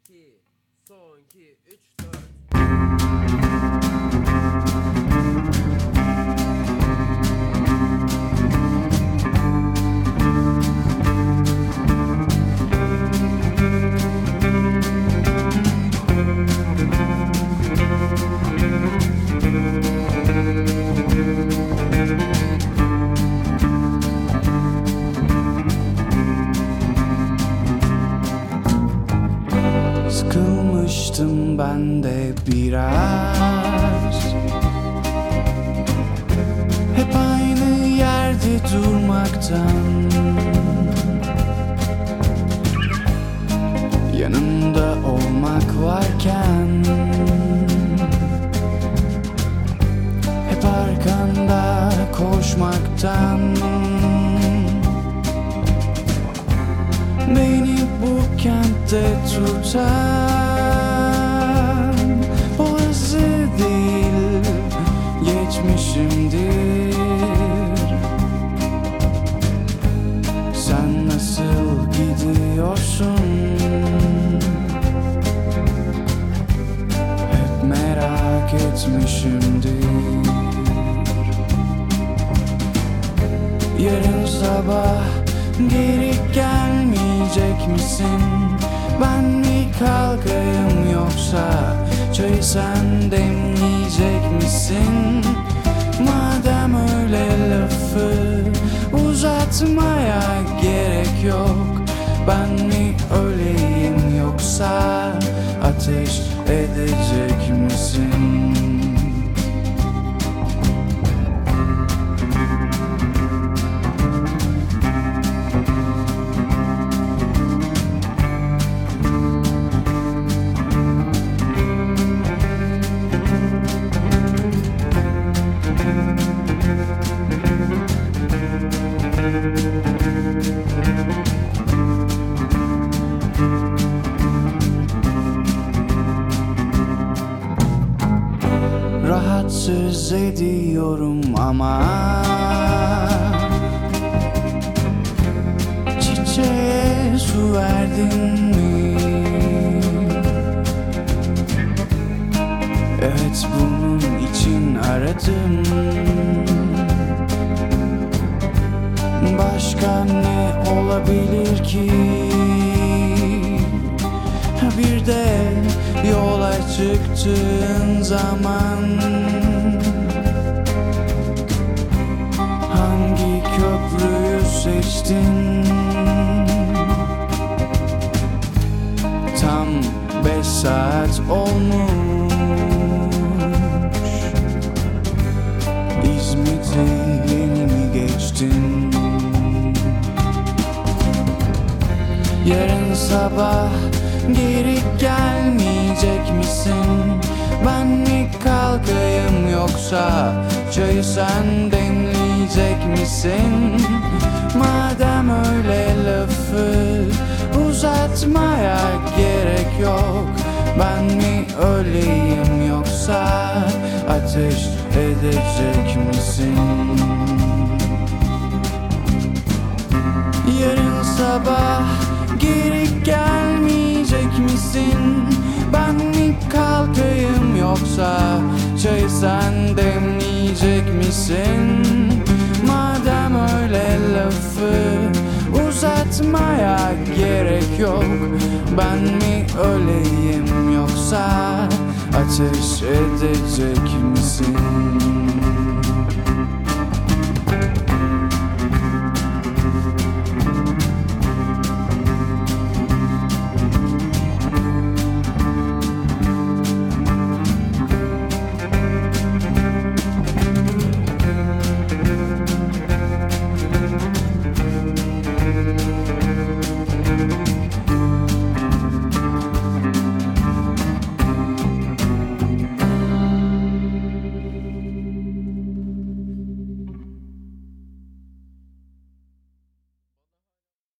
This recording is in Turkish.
2, son 2, 3, 4. Sıkılmıştım ben de biraz, hep aynı yerde durmaktan. Yanımda olmak varken hep arkanda koşmaktan. Beni bu kentte tutan boğazı değil, geçmişimdir. Sen nasıl gidiyorsun? Hep merak etmişimdir. Yarın sabah geri gelmeyecek misin? Ben mi kalkayım yoksa çayı sen demleyecek misin? Madem öyle lafı uzatmaya gerek yok. Ben mi öleyim yoksa ateş edecek misin? Rahatsız ediyorum ama çiçeğe su verdin mi? Evet, bunun için aradım. Başka ne olabilir ki? Bir de yola çıktığın zaman hangi köprüyü seçtin? Tam 5 saat olmuş, İzmit'i yeni mi geçtin? Yarın sabah geri gelmeyecek misin? Ben mi kalkayım yoksa çayı sen demleyecek misin? Madem öyle lafı uzatmaya gerek yok. Ben mi öleyim yoksa ateş edecek misin? Yarın sabah geri gelmeyecek misin? Ben mi kalkayım yoksa çayı sen demleyecek misin? Madem öyle lafı uzatmaya gerek yok. Ben mi öleyim yoksa ateş edecek misin?